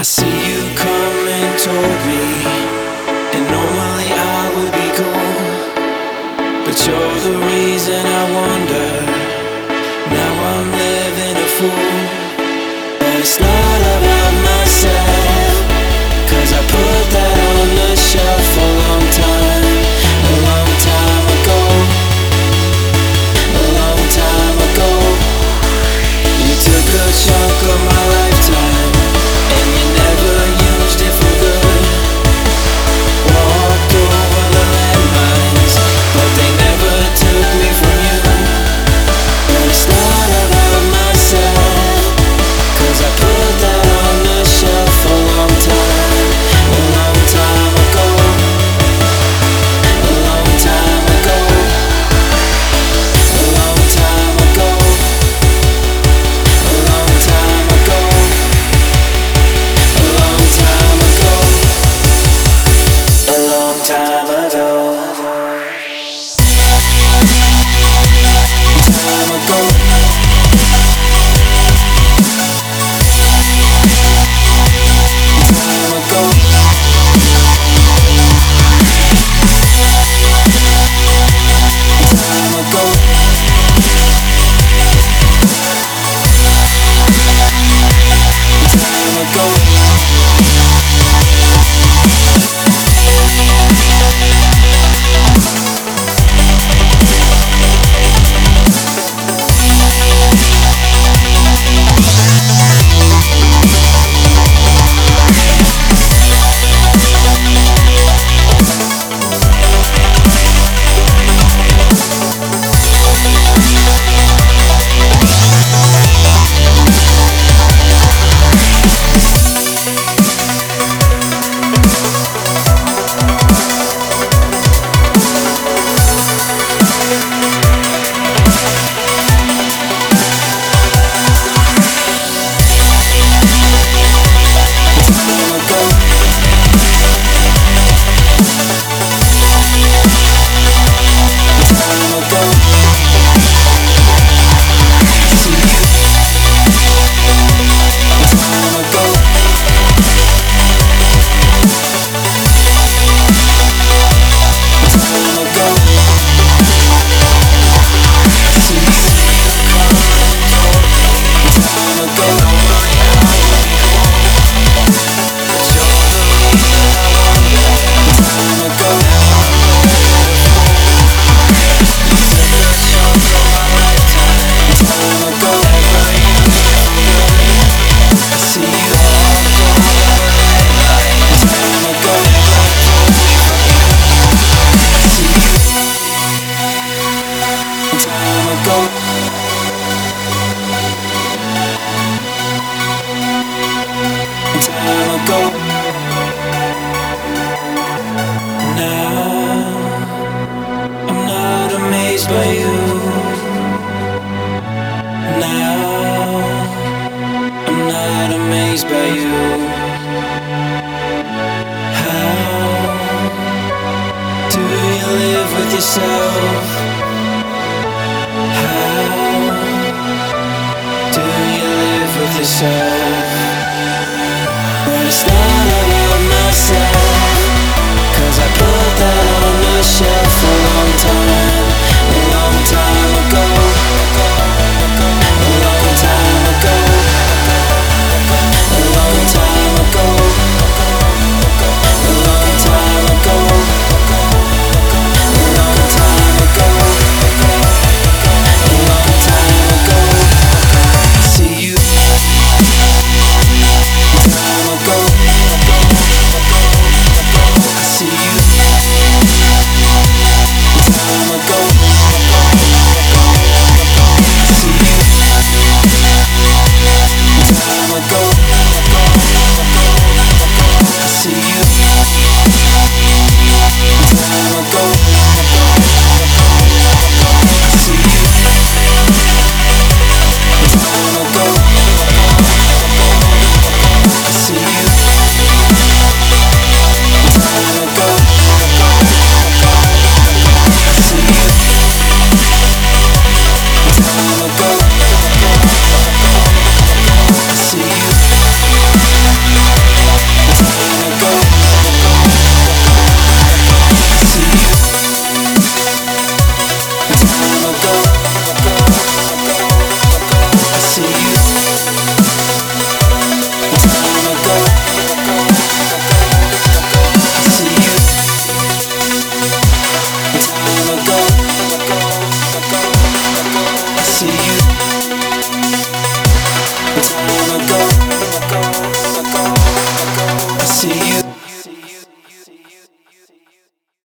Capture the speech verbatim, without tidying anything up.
see you coming toward me, and normally I would be cool, but you're the reason I wonder. Now I'm living a fool, but it's not about myself, 'cause I put that on the shelf a long time, a long time ago, a long time ago. You took a chunk of my lifetime, and you never used it for good. Walked over the landmines, but they never took me from you. But it's not about myself, 'cause I put that on the shelf a long time, a long time ago, a long time ago, a long time ago, a long time ago, a long time ago, a long time ago, time ago. Time ago, time ago, time ago. Time ago. Now I'm not amazed by you. Now I'm not amazed by you. How do you live with yourself? How do you live with yourself?